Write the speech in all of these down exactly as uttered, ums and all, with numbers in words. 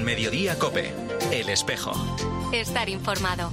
Mediodía COPE. El Espejo. Estar informado.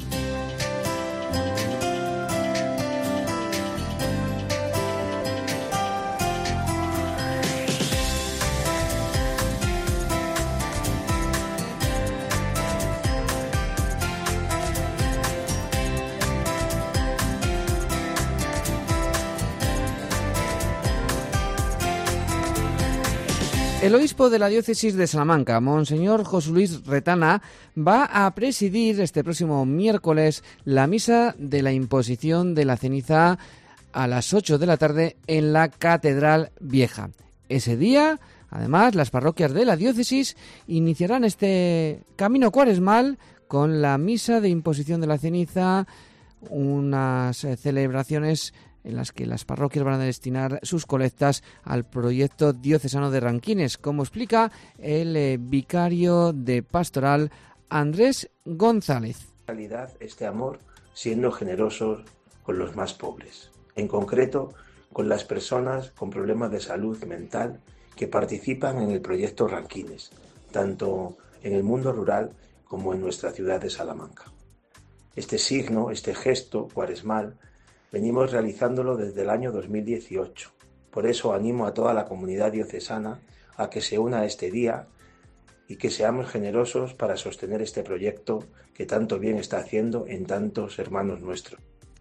El obispo de la diócesis de Salamanca, Monseñor José Luis Retana, va a presidir este próximo miércoles la misa de la imposición de la ceniza a las ocho de la tarde en la Catedral Vieja. Ese día, además, las parroquias de la diócesis iniciarán este camino cuaresmal con la misa de imposición de la ceniza, unas celebraciones en las que las parroquias van a destinar sus colectas al proyecto diocesano de Ranquines, como explica el eh, vicario de pastoral Andrés González. En realidad, este amor siendo generosos con los más pobres, en concreto con las personas con problemas de salud mental que participan en el proyecto Ranquines, tanto en el mundo rural como en nuestra ciudad de Salamanca. Este signo, este gesto cuaresmal, venimos realizándolo desde el año dos mil dieciocho. Por eso animo a toda la comunidad diocesana a que se una a este día y que seamos generosos para sostener este proyecto que tanto bien está haciendo en tantos hermanos nuestros.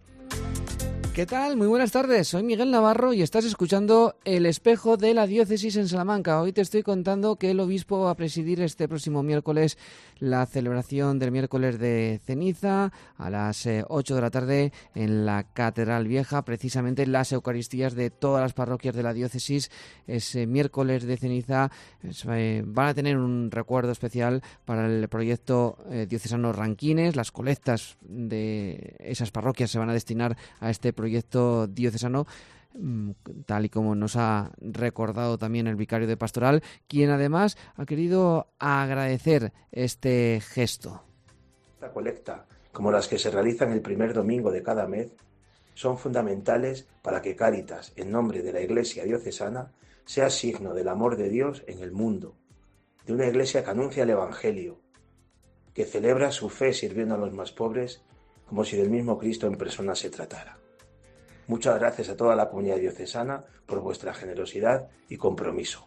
¿Qué tal? Muy buenas tardes, soy Miguel Navarro y estás escuchando El Espejo de la Diócesis en Salamanca. Hoy te estoy contando que el obispo va a presidir este próximo miércoles la celebración del miércoles de ceniza a las ocho de la tarde en la Catedral Vieja. Precisamente las Eucaristías de todas las parroquias de la diócesis ese miércoles de ceniza eh, van a tener un recuerdo especial para el proyecto eh, diocesano Ranquines. Las colectas de esas parroquias se van a destinar a este proyecto proyecto diocesano, tal y como nos ha recordado también el vicario de pastoral, quien además ha querido agradecer este gesto. Esta colecta, como las que se realizan el primer domingo de cada mes, son fundamentales para que Cáritas, en nombre de la Iglesia diocesana, sea signo del amor de Dios en el mundo, de una Iglesia que anuncia el Evangelio, que celebra su fe sirviendo a los más pobres, como si del mismo Cristo en persona se tratara. Muchas gracias a toda la comunidad diocesana por vuestra generosidad y compromiso.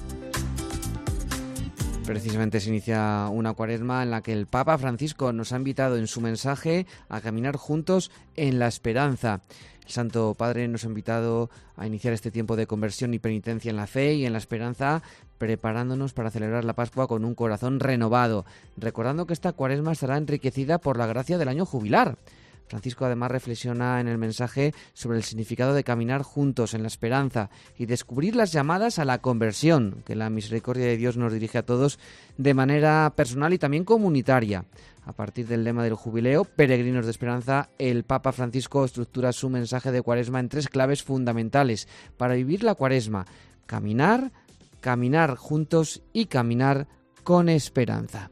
Precisamente se inicia una cuaresma en la que el Papa Francisco nos ha invitado en su mensaje a caminar juntos en la esperanza. El Santo Padre nos ha invitado a iniciar este tiempo de conversión y penitencia en la fe y en la esperanza, preparándonos para celebrar la Pascua con un corazón renovado, recordando que esta cuaresma estará enriquecida por la gracia del año jubilar. Francisco además reflexiona en el mensaje sobre el significado de caminar juntos en la esperanza y descubrir las llamadas a la conversión, que la misericordia de Dios nos dirige a todos de manera personal y también comunitaria. A partir del lema del jubileo, Peregrinos de Esperanza, el Papa Francisco estructura su mensaje de cuaresma en tres claves fundamentales para vivir la cuaresma: caminar, caminar juntos y caminar con esperanza.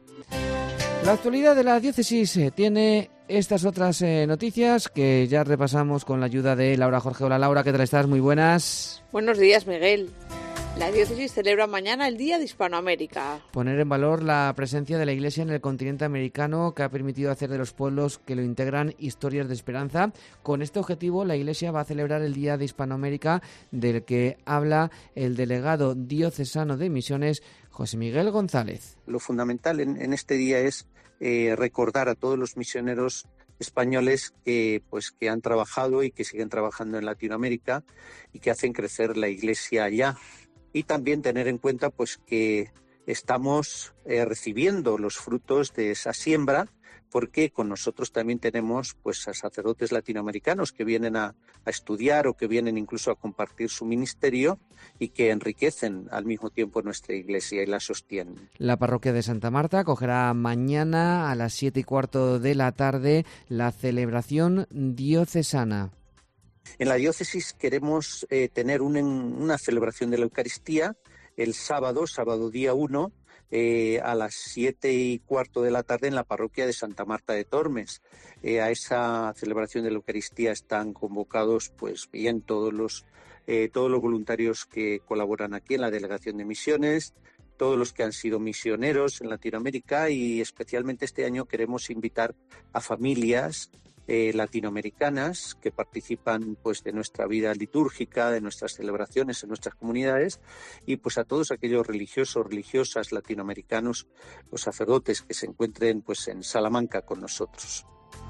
La actualidad de la diócesis tiene estas otras eh, noticias que ya repasamos con la ayuda de Laura Jorge. Hola Laura, ¿qué tal estás? Muy buenas. Buenos días, Miguel. La diócesis celebra mañana el Día de Hispanoamérica. Poner en valor la presencia de la Iglesia en el continente americano, que ha permitido hacer de los pueblos que lo integran historias de esperanza. Con este objetivo, la Iglesia va a celebrar el Día de Hispanoamérica, del que habla el delegado diocesano de Misiones, José Miguel González. Lo fundamental en, en este día es eh, recordar a todos los misioneros españoles que, pues, que han trabajado y que siguen trabajando en Latinoamérica y que hacen crecer la Iglesia allá. Y también tener en cuenta pues que estamos eh, recibiendo los frutos de esa siembra, porque con nosotros también tenemos pues a sacerdotes latinoamericanos que vienen a, a estudiar o que vienen incluso a compartir su ministerio y que enriquecen al mismo tiempo nuestra Iglesia y la sostienen. La parroquia de Santa Marta acogerá mañana a las siete y cuarto de la tarde la celebración diocesana. En la diócesis queremos eh, tener un, una celebración de la Eucaristía el sábado, sábado día uno, eh, a las siete y cuarto de la tarde en la parroquia de Santa Marta de Tormes. Eh, a esa celebración de la Eucaristía están convocados pues bien todos los, eh, todos los voluntarios que colaboran aquí en la Delegación de Misiones, todos los que han sido misioneros en Latinoamérica, y especialmente este año queremos invitar a familias eh, latinoamericanas que participan pues de nuestra vida litúrgica, de nuestras celebraciones en nuestras comunidades, y pues a todos aquellos religiosos, religiosas latinoamericanos, los sacerdotes que se encuentren pues en Salamanca con nosotros.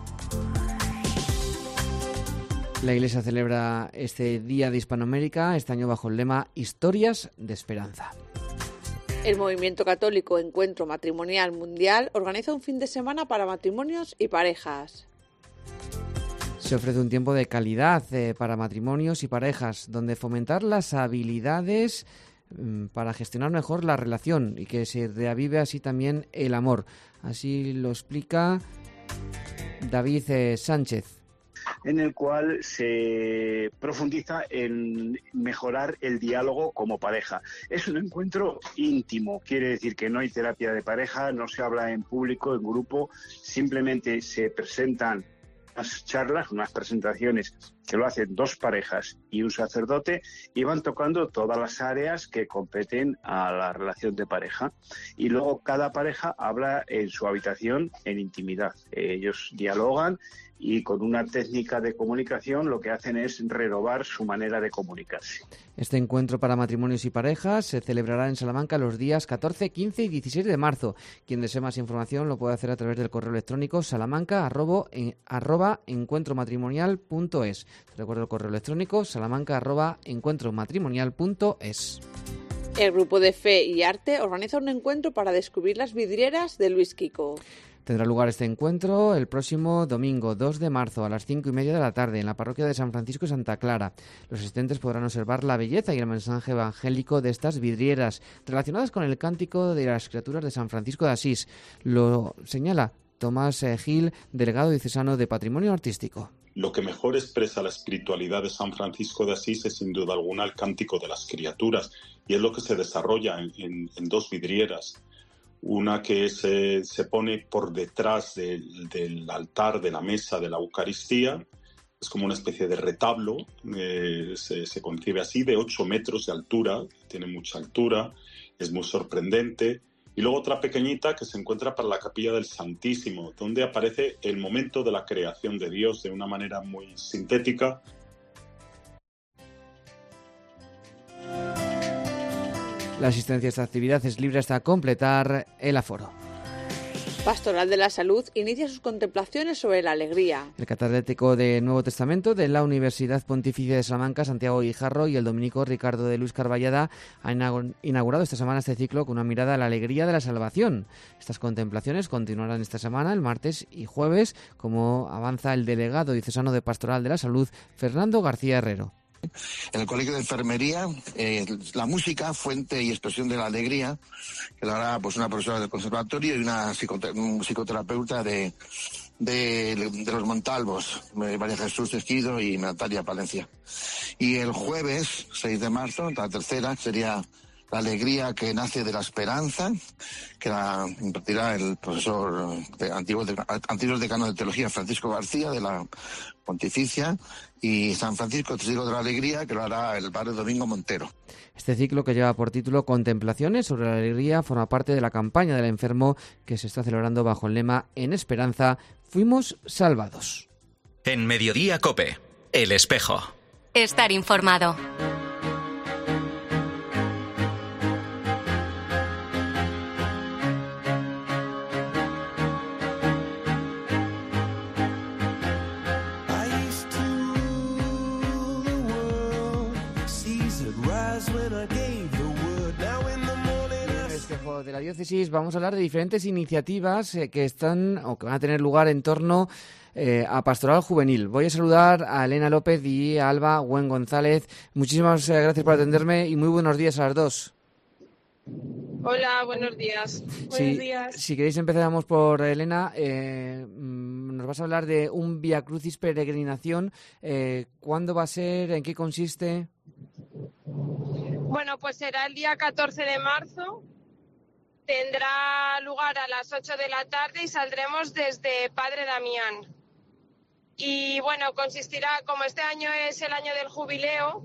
La Iglesia celebra este Día de Hispanoamérica este año bajo el lema Historias de Esperanza. El Movimiento Católico Encuentro Matrimonial Mundial organiza un fin de semana para matrimonios y parejas. Se ofrece un tiempo de calidad eh, para matrimonios y parejas, donde fomentar las habilidades mm, para gestionar mejor la relación y que se reavive así también el amor. Así lo explica David eh, Sánchez. En el cual se profundiza en mejorar el diálogo como pareja. Es un encuentro íntimo, quiere decir que no hay terapia de pareja, no se habla en público, en grupo, simplemente se presentan unas charlas, unas presentaciones que lo hacen dos parejas y un sacerdote, y van tocando todas las áreas que competen a la relación de pareja. Y luego cada pareja habla en su habitación en intimidad. Ellos dialogan y con una técnica de comunicación lo que hacen es renovar su manera de comunicarse. Este encuentro para matrimonios y parejas se celebrará en Salamanca los días catorce, quince y dieciséis de marzo. Quien desee más información lo puede hacer a través del correo electrónico salamanca arroba, en, arroba encuentromatrimonial punto es. Te recuerdo el correo electrónico salamanca arroba encuentromatrimonial punto es. El Grupo de Fe y Arte organiza un encuentro para descubrir las vidrieras de Luis Quico. Tendrá lugar este encuentro el próximo domingo dos de marzo a las cinco y media de la tarde en la parroquia de San Francisco de Santa Clara. Los asistentes podrán observar la belleza y el mensaje evangélico de estas vidrieras relacionadas con el cántico de las criaturas de San Francisco de Asís. Lo señala Tomás Gil, delegado diocesano de Patrimonio Artístico. Lo que mejor expresa la espiritualidad de San Francisco de Asís es sin duda alguna el cántico de las criaturas, y es lo que se desarrolla en, en, en dos vidrieras. Una que se, se pone por detrás del, del altar de la mesa de la Eucaristía, es como una especie de retablo, eh, se, se concibe así, de ocho metros de altura, tiene mucha altura, es muy sorprendente. Y luego otra pequeñita que se encuentra para la capilla del Santísimo, donde aparece el momento de la creación de Dios de una manera muy sintética. La asistencia a esta actividad es libre hasta completar el aforo. Pastoral de la Salud inicia sus contemplaciones sobre la alegría. El catedrático de Nuevo Testamento de la Universidad Pontificia de Salamanca, Santiago Guijarro, y el dominico Ricardo de Luis Carballada han inaugurado esta semana este ciclo con una mirada a la alegría de la salvación. Estas contemplaciones continuarán esta semana, el martes y jueves, como avanza el delegado diocesano de Pastoral de la Salud, Fernando García Herrero. En el Colegio de Enfermería, eh, la música, fuente y expresión de la alegría, que la hará pues una profesora del conservatorio y una psicote- un psicoterapeuta de, de, de los Montalvos, María Jesús Esquido y Natalia Palencia. Y el jueves, seis de marzo, la tercera, sería la alegría que nace de la esperanza, que la impartirá el profesor de antiguo, de, antiguo decano de Teología, Francisco García, de la Pontificia, y San Francisco, Testigo de la Alegría, que lo hará el padre Domingo Montero. Este ciclo, que lleva por título Contemplaciones sobre la alegría, forma parte de la campaña del enfermo que se está celebrando bajo el lema En Esperanza, fuimos salvados. En Mediodía COPE, El Espejo. Estar informado. De la diócesis vamos a hablar de diferentes iniciativas eh, que están o que van a tener lugar en torno eh, a pastoral juvenil. Voy a saludar a Elena López y a Alba Gwen González. Muchísimas eh, gracias por atenderme y muy buenos días a las dos. Hola, buenos días. Buenos sí, días. Si queréis empezamos por Elena. Eh, nos vas a hablar de un Via Crucis peregrinación. Eh, ¿Cuándo va a ser? ¿En qué consiste? Bueno, pues será el día catorce de marzo. Tendrá lugar a las ocho de la tarde y saldremos desde Padre Damián. Y bueno, consistirá, como este año es el año del jubileo,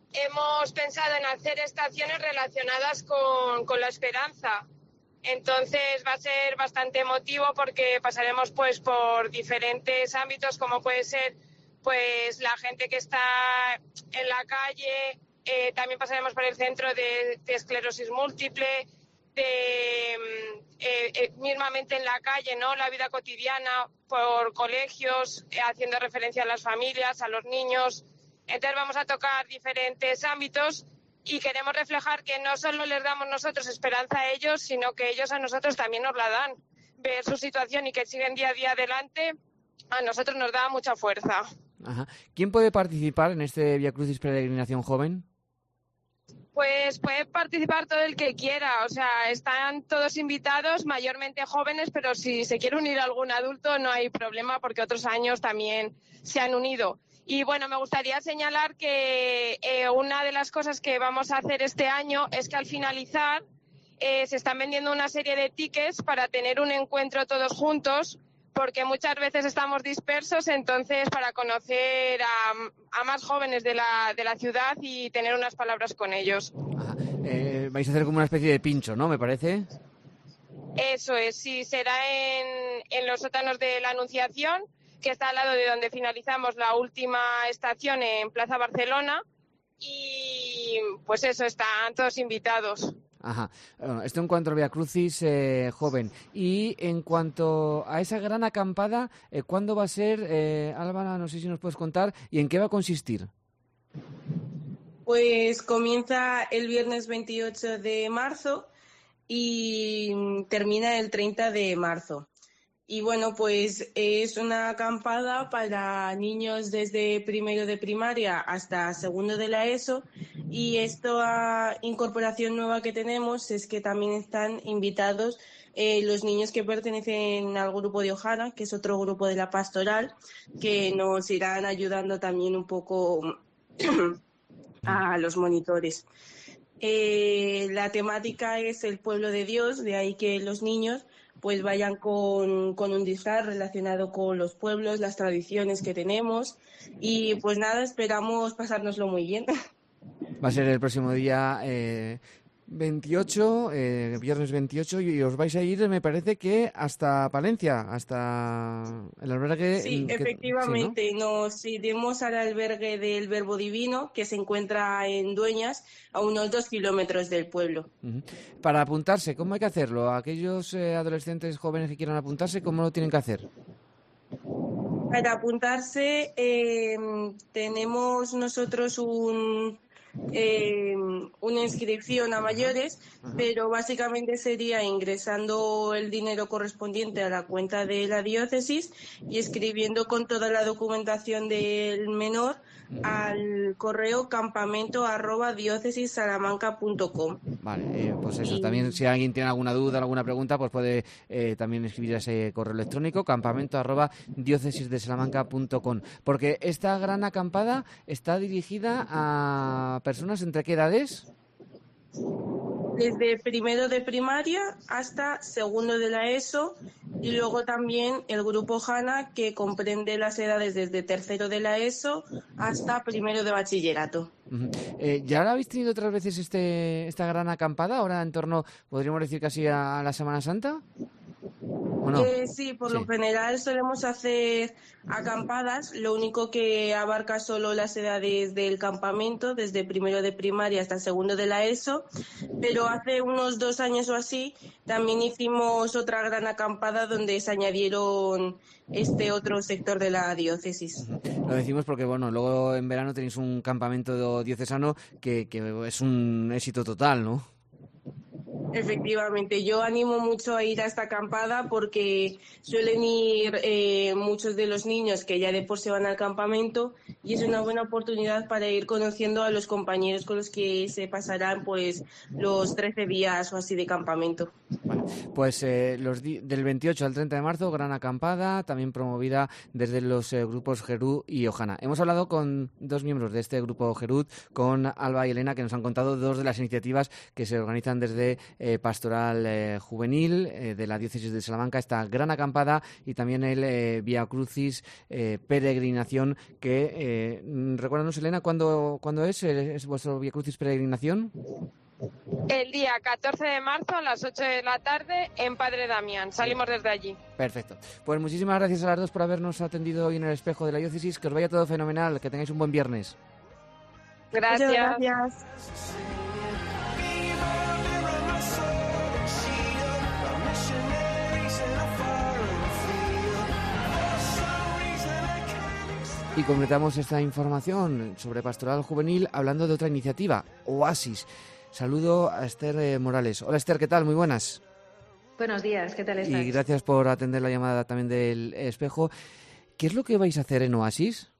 hemos pensado en hacer estaciones relacionadas con, con la esperanza. Entonces va a ser bastante emotivo porque pasaremos pues por diferentes ámbitos, como puede ser pues la gente que está en la calle, eh, también pasaremos por el centro de, de esclerosis múltiple, de eh, eh, mismamente en la calle, ¿no? La vida cotidiana, por colegios, eh, haciendo referencia a las familias, a los niños. Entonces vamos a tocar diferentes ámbitos y queremos reflejar que no solo les damos nosotros esperanza a ellos, sino que ellos a nosotros también nos la dan. Ver su situación y que siguen día a día adelante, a nosotros nos da mucha fuerza. Ajá. ¿Quién puede participar en este Vía Crucis Peregrinación Joven? Pues puede participar todo el que quiera, o sea, están todos invitados, mayormente jóvenes, pero si se quiere unir algún adulto no hay problema porque otros años también se han unido. Y bueno, me gustaría señalar que eh, una de las cosas que vamos a hacer este año es que al finalizar eh, se están vendiendo una serie de tickets para tener un encuentro todos juntos, porque muchas veces estamos dispersos, entonces para conocer a, a más jóvenes de la, de la ciudad y tener unas palabras con ellos. Ajá. Eh, vais a hacer como una especie de pincho, ¿no? Me parece. Eso es, sí, será en, en los sótanos de la Anunciación, que está al lado de donde finalizamos la última estación en Plaza Barcelona, y pues eso, están todos invitados. Ajá. Bueno, esto en cuanto al Vía Crucis eh, joven. Y en cuanto a esa gran acampada, eh, ¿cuándo va a ser, eh, Álvara? No sé si nos puedes contar, ¿y en qué va a consistir? Pues comienza el viernes veintiocho de marzo y termina el treinta de marzo. Y bueno, pues es una acampada para niños desde primero de primaria hasta segundo de la ESO, y esta incorporación nueva que tenemos es que también están invitados eh, los niños que pertenecen al grupo de Ojana, que es otro grupo de la pastoral, que nos irán ayudando también un poco a los monitores. Eh, la temática es el pueblo de Dios, de ahí que los niños pues vayan con, con un disfraz relacionado con los pueblos, las tradiciones que tenemos, y pues nada, esperamos pasárnoslo muy bien. Va a ser el próximo día eh, veintiocho, eh, viernes veintiocho, y os vais a ir, me parece que hasta Palencia, hasta el albergue. Sí, que, efectivamente, sí, ¿no? Nos iremos al albergue del Verbo Divino, que se encuentra en Dueñas, a unos dos kilómetros del pueblo. Uh-huh. Para apuntarse, ¿cómo hay que hacerlo? Aquellos eh, adolescentes jóvenes que quieran apuntarse, ¿cómo lo tienen que hacer? Para apuntarse eh, tenemos nosotros un... Eh, una inscripción a mayores, Ajá. pero básicamente sería ingresando el dinero correspondiente a la cuenta de la diócesis y escribiendo con toda la documentación del menor al correo campamento arroba diócesis salamanca punto com. Vale, eh, pues eso, y... también si alguien tiene alguna duda, alguna pregunta, pues puede eh, también escribir a ese correo electrónico, campamento arroba diócesis de salamanca punto com, porque esta gran acampada está dirigida a personas entre qué edades. Desde primero de primaria hasta segundo de la ESO, y luego también el grupo Jana, que comprende las edades desde tercero de la ESO hasta primero de bachillerato. Uh-huh. Eh, ¿Ya lo habéis tenido otras veces este esta gran acampada, ahora en torno, podríamos decir, casi a, a la Semana Santa? ¿O no? Eh, sí, por sí. Lo general solemos hacer acampadas, lo único que abarca solo las edades del campamento, desde primero de primaria hasta segundo de la ESO, pero hace unos dos años o así también hicimos otra gran acampada donde se añadieron este otro sector de la diócesis. Lo decimos porque, bueno, luego en verano tenéis un campamento diocesano que, que es un éxito total, ¿no? Efectivamente, yo animo mucho a ir a esta acampada porque suelen ir eh, muchos de los niños que ya de por sí van al campamento, y es una buena oportunidad para ir conociendo a los compañeros con los que se pasarán pues los trece días o así de campamento. Vale, pues eh, los di- del veintiocho al treinta de marzo, gran acampada, también promovida desde los eh, grupos Gerud y Ojana. Hemos hablado con dos miembros de este grupo Gerud, con Alba y Elena, que nos han contado dos de las iniciativas que se organizan desde eh, pastoral eh, juvenil eh, de la diócesis de Salamanca, esta gran acampada y también el eh, Via Crucis eh, peregrinación que, eh, recuérdanos, Elena, ¿cuándo, ¿cuándo es, es vuestro Via Crucis peregrinación? El día catorce de marzo a las ocho de la tarde en Padre Damián. Salimos desde allí. Perfecto. Pues muchísimas gracias a las dos por habernos atendido hoy en el Espejo de la Diócesis. Que os vaya todo fenomenal. Que tengáis un buen viernes. Gracias. Muchas gracias. Y completamos esta información sobre pastoral juvenil hablando de otra iniciativa, Oasis. Saludo a Esther eh, Morales. Hola Esther, ¿qué tal? Muy buenas. Buenos días, ¿qué tal estáis? Y gracias por atender la llamada también del Espejo. ¿Qué es lo que vais a hacer en Oasis?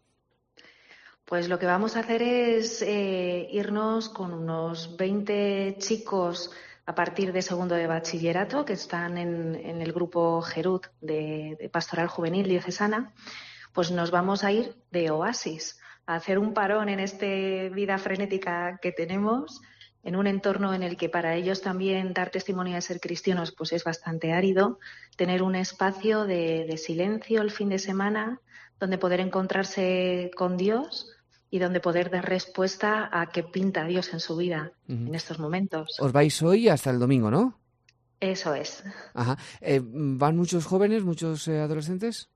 Pues lo que vamos a hacer es eh, irnos con unos veinte chicos a partir de segundo de bachillerato que están en, en el grupo Gerut de, de Pastoral Juvenil Diocesana. Pues nos vamos a ir de Oasis a hacer un parón en esta vida frenética que tenemos, en un entorno en el que para ellos también dar testimonio de ser cristianos pues es bastante árido, tener un espacio de, de silencio el fin de semana donde poder encontrarse con Dios y donde poder dar respuesta a qué pinta Dios en su vida uh-huh. en estos momentos. Os vais hoy hasta el domingo, ¿no? Eso es. Ajá. Eh, ¿Van muchos jóvenes, muchos eh, adolescentes?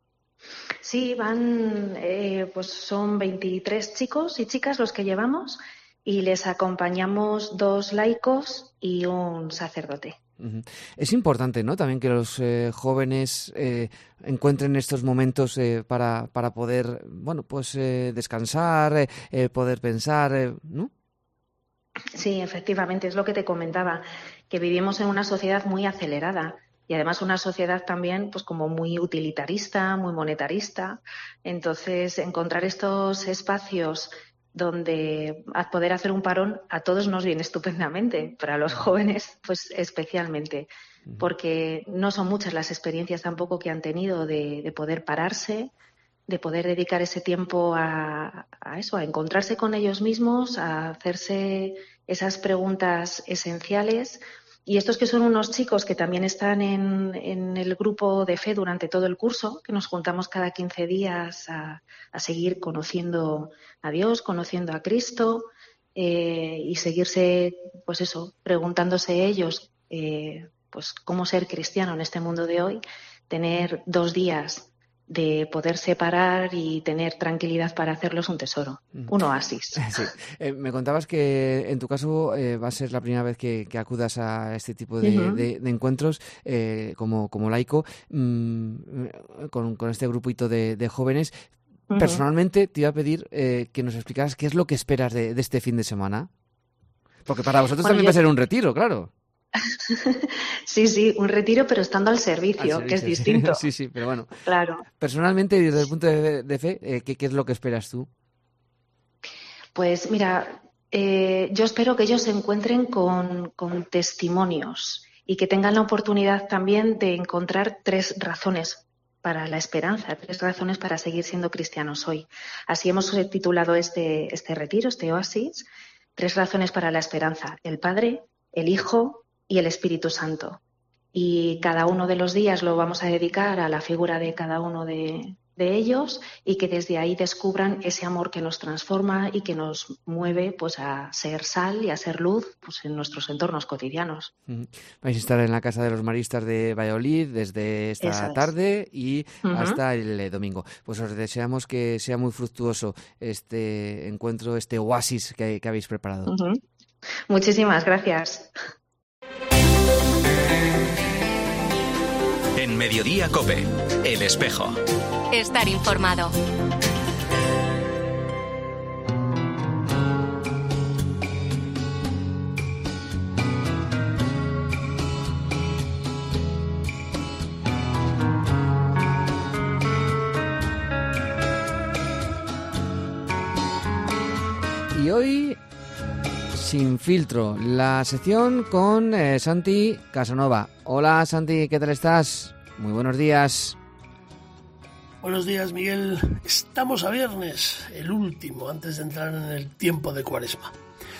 Sí, van, eh, pues son veintitrés chicos y chicas los que llevamos y les acompañamos dos laicos y un sacerdote. Uh-huh. Es importante, ¿no? También que los eh, jóvenes eh, encuentren estos momentos eh, para, para poder, bueno, pues eh, descansar, eh, poder pensar, eh, ¿no? Sí, efectivamente, es lo que te comentaba, que vivimos en una sociedad muy acelerada. Y además una sociedad también pues como muy utilitarista, muy monetarista. Entonces, encontrar estos espacios donde a poder hacer un parón a todos nos viene estupendamente, para los jóvenes pues especialmente, porque no son muchas las experiencias tampoco que han tenido de, de poder pararse, de poder dedicar ese tiempo a, a eso, a encontrarse con ellos mismos, a hacerse esas preguntas esenciales. Y estos que son unos chicos que también están en, en el grupo de fe durante todo el curso, que nos juntamos cada quince días a, a seguir conociendo a Dios, conociendo a Cristo eh, y seguirse, pues eso, preguntándose ellos, eh, pues cómo ser cristiano en este mundo de hoy, tener dos días de poder separar y tener tranquilidad para hacerlo es un tesoro, un oasis. Sí. Eh, me contabas que en tu caso eh, va a ser la primera vez que, que acudas a este tipo de, uh-huh. de, de encuentros eh, como, como laico mmm, con, con este grupito de, de jóvenes. Uh-huh. Personalmente te iba a pedir eh, que nos explicaras qué es lo que esperas de, de este fin de semana. Porque para vosotros bueno, también yo... va a ser un retiro, claro. Sí, sí, un retiro, pero estando al servicio, al servicio que es sí. distinto. Sí, sí, pero bueno. Claro. Personalmente, desde el punto de, de fe, eh, ¿qué, ¿qué es lo que esperas tú? Pues mira, eh, yo espero que ellos se encuentren con, con testimonios y que tengan la oportunidad también de encontrar tres razones para la esperanza, tres razones para seguir siendo cristianos hoy. Así hemos titulado este, este retiro, este oasis, tres razones para la esperanza: el Padre, el Hijo y el Espíritu Santo. Y cada uno de los días lo vamos a dedicar a la figura de cada uno de, de ellos y que desde ahí descubran ese amor que nos transforma y que nos mueve pues a ser sal y a ser luz pues en nuestros entornos cotidianos. Uh-huh. Vais a estar en la Casa de los Maristas de Valladolid desde esta Eso tarde es. y uh-huh. hasta el eh, domingo. Pues os deseamos que sea muy fructuoso este encuentro, este oasis que, que habéis preparado. Uh-huh. Muchísimas gracias. En Mediodía COPE, El Espejo. Estar informado. Y hoy, Sin Filtro, la sección con eh, Santi Casanova. Hola Santi, ¿qué tal estás? Muy buenos días. Buenos días, Miguel. Estamos a viernes, el último, antes de entrar en el tiempo de Cuaresma.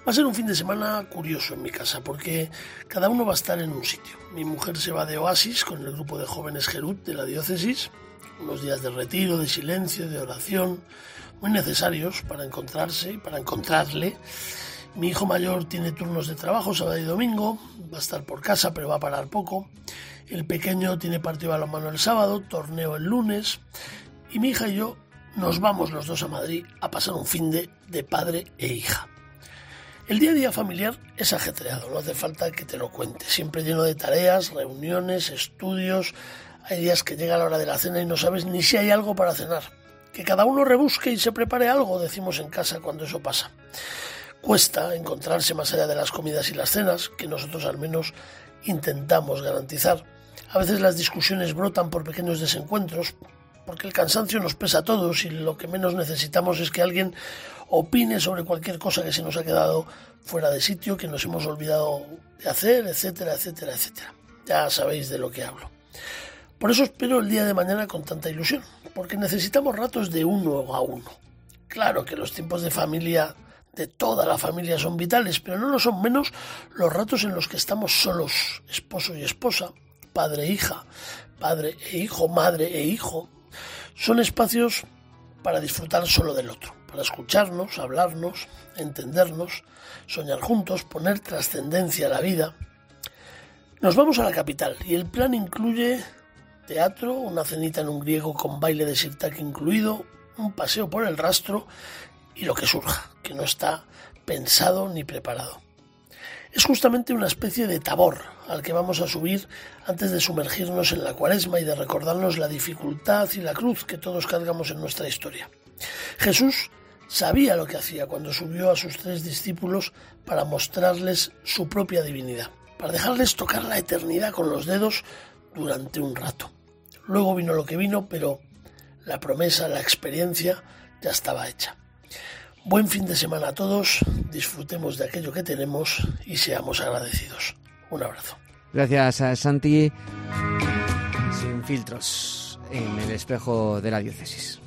Va a ser un fin de semana curioso en mi casa porque cada uno va a estar en un sitio. Mi mujer se va de oasis con el grupo de jóvenes Gerut de la diócesis, unos días de retiro, de silencio, de oración, muy necesarios para encontrarse y para encontrarle. Mi hijo mayor tiene turnos de trabajo sábado y domingo, va a estar por casa pero va a parar poco. El pequeño tiene partido de balonmano el sábado, torneo el lunes, y mi hija y yo nos vamos los dos a Madrid a pasar un fin de, de padre e hija. El día a día familiar es ajetreado, no hace falta que te lo cuente, siempre lleno de tareas, reuniones, estudios. Hay días que llega la hora de la cena y no sabes ni si hay algo para cenar. Que cada uno rebusque y se prepare algo, decimos en casa cuando eso pasa. Cuesta encontrarse más allá de las comidas y las cenas, que nosotros al menos intentamos garantizar. A veces las discusiones brotan por pequeños desencuentros, porque el cansancio nos pesa a todos y lo que menos necesitamos es que alguien opine sobre cualquier cosa que se nos ha quedado fuera de sitio, que nos hemos olvidado de hacer, etcétera, etcétera, etcétera. Ya sabéis de lo que hablo. Por eso espero el día de mañana con tanta ilusión, porque necesitamos ratos de uno a uno. Claro que los tiempos de familia, de toda la familia, son vitales, pero no lo son menos los ratos en los que estamos solos, esposo y esposa, padre e hija, padre e hijo, madre e hijo. Son espacios para disfrutar solo del otro, para escucharnos, hablarnos, entendernos, soñar juntos, poner trascendencia a la vida. Nos vamos a la capital y el plan incluye teatro, una cenita en un griego con baile de sirtaki incluido, un paseo por el rastro y lo que surja, que no está pensado ni preparado. Es justamente una especie de tabor al que vamos a subir antes de sumergirnos en la Cuaresma y de recordarnos la dificultad y la cruz que todos cargamos en nuestra historia. Jesús sabía lo que hacía cuando subió a sus tres discípulos para mostrarles su propia divinidad, para dejarles tocar la eternidad con los dedos durante un rato. Luego vino lo que vino, pero la promesa, la experiencia ya estaba hecha. Buen fin de semana a todos, disfrutemos de aquello que tenemos y seamos agradecidos. Un abrazo. Gracias a Santi. Sin filtros en el espejo de la diócesis.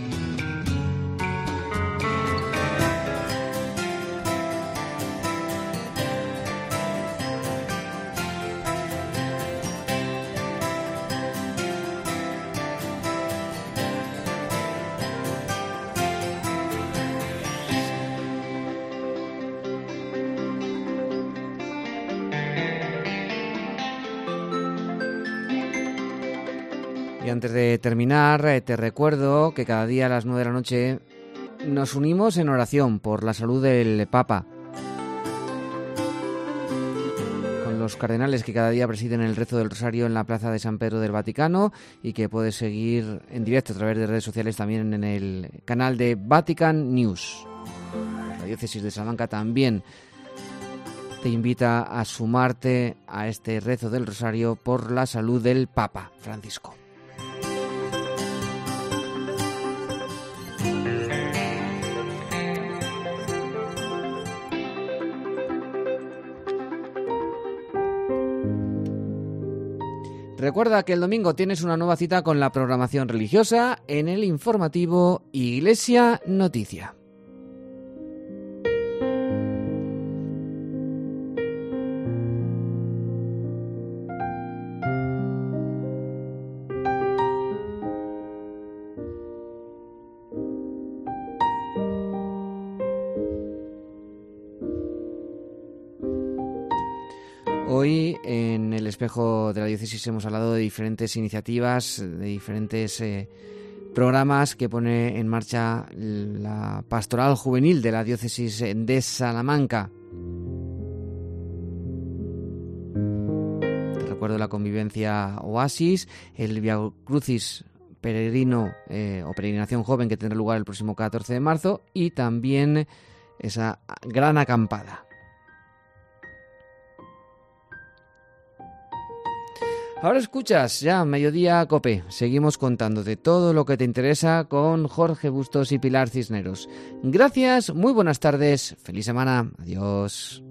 Y antes de terminar, te recuerdo que cada día a las nueve de la noche nos unimos en oración por la salud del Papa, con los cardenales que cada día presiden el rezo del Rosario en la Plaza de San Pedro del Vaticano y que puedes seguir en directo a través de redes sociales también en el canal de Vatican News. La diócesis de Salamanca también te invita a sumarte a este rezo del Rosario por la salud del Papa Francisco. Recuerda que el domingo tienes una nueva cita con la programación religiosa en el informativo Iglesia Noticia. Hoy en el espejo de la diócesis hemos hablado de diferentes iniciativas, de diferentes eh, programas que pone en marcha la pastoral juvenil de la diócesis de Salamanca. Te recuerdo la convivencia Oasis, el Via Crucis peregrino eh, o peregrinación joven que tendrá lugar el próximo catorce de marzo y también esa gran acampada. Ahora escuchas ya Mediodía Cope. Seguimos contándote todo lo que te interesa con Jorge Bustos y Pilar Cisneros. Gracias, muy buenas tardes, feliz semana, adiós.